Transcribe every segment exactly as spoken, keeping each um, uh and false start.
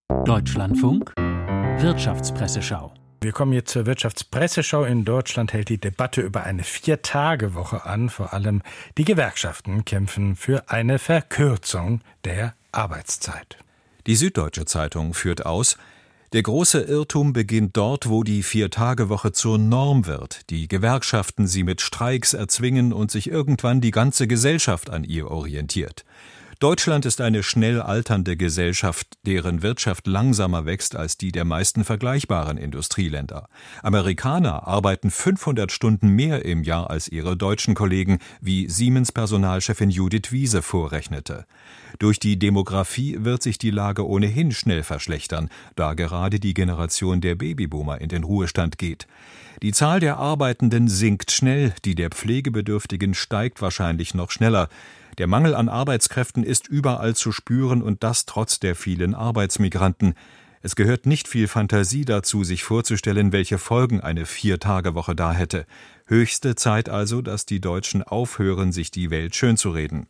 Deutschlandfunk Wirtschaftspresseschau. Wir kommen jetzt zur Wirtschaftspresseschau. In Deutschland hält die Debatte über eine Vier-Tage-Woche an. Vor allem die Gewerkschaften kämpfen für eine Verkürzung der Arbeitszeit. Die Süddeutsche Zeitung führt aus: Der große Irrtum beginnt dort, wo die Vier-Tage-Woche zur Norm wird, die Gewerkschaften sie mit Streiks erzwingen und sich irgendwann die ganze Gesellschaft an ihr orientiert. Deutschland ist eine schnell alternde Gesellschaft, deren Wirtschaft langsamer wächst als die der meisten vergleichbaren Industrieländer. Amerikaner arbeiten fünfhundert Stunden mehr im Jahr als ihre deutschen Kollegen, wie Siemens-Personalchefin Judith Wiese vorrechnete. Durch die Demografie wird sich die Lage ohnehin schnell verschlechtern, da gerade die Generation der Babyboomer in den Ruhestand geht. Die Zahl der Arbeitenden sinkt schnell, die der Pflegebedürftigen steigt wahrscheinlich noch schneller. Der Mangel an Arbeitskräften ist überall zu spüren, und das trotz der vielen Arbeitsmigranten. Es gehört nicht viel Fantasie dazu, sich vorzustellen, welche Folgen eine Vier-Tage-Woche da hätte. Höchste Zeit also, dass die Deutschen aufhören, sich die Welt schönzureden.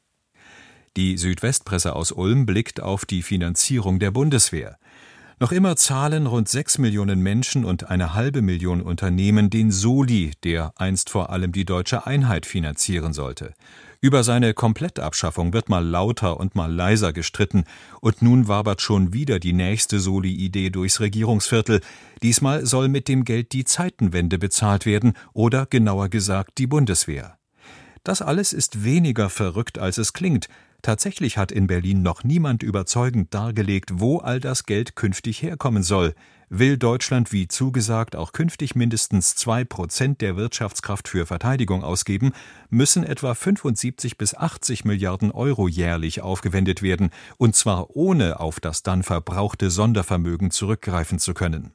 Die Südwestpresse aus Ulm blickt auf die Finanzierung der Bundeswehr. Noch immer zahlen rund sechs Millionen Menschen und eine halbe Million Unternehmen den Soli, der einst vor allem die deutsche Einheit finanzieren sollte. Über seine Komplettabschaffung wird mal lauter und mal leiser gestritten, und nun wabert schon wieder die nächste Soli-Idee durchs Regierungsviertel. Diesmal soll mit dem Geld die Zeitenwende bezahlt werden, oder genauer gesagt die Bundeswehr. Das alles ist weniger verrückt, als es klingt. Tatsächlich hat in Berlin noch niemand überzeugend dargelegt, wo all das Geld künftig herkommen soll. Will Deutschland wie zugesagt auch künftig mindestens zwei Prozent der Wirtschaftskraft für Verteidigung ausgeben, müssen etwa fünfundsiebzig bis achtzig Milliarden Euro jährlich aufgewendet werden, und zwar ohne auf das dann verbrauchte Sondervermögen zurückgreifen zu können.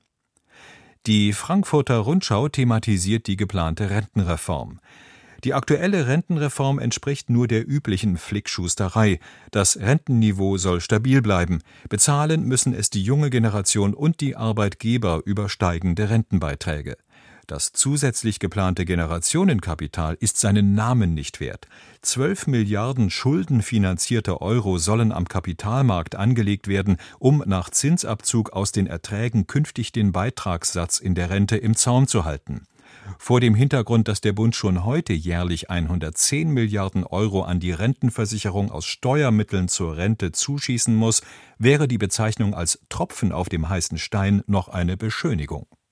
Die Frankfurter Rundschau thematisiert die geplante Rentenreform. Die aktuelle Rentenreform entspricht nur der üblichen Flickschusterei. Das Rentenniveau soll stabil bleiben. Bezahlen müssen es die junge Generation und die Arbeitgeber über steigende Rentenbeiträge. Das zusätzlich geplante Generationenkapital ist seinen Namen nicht wert. Zwölf Milliarden schuldenfinanzierte Euro sollen am Kapitalmarkt angelegt werden, um nach Zinsabzug aus den Erträgen künftig den Beitragssatz in der Rente im Zaum zu halten. Vor dem Hintergrund, dass der Bund schon heute jährlich hundertzehn Milliarden Euro an die Rentenversicherung aus Steuermitteln zur Rente zuschießen muss, wäre die Bezeichnung als Tropfen auf dem heißen Stein noch eine Beschönigung.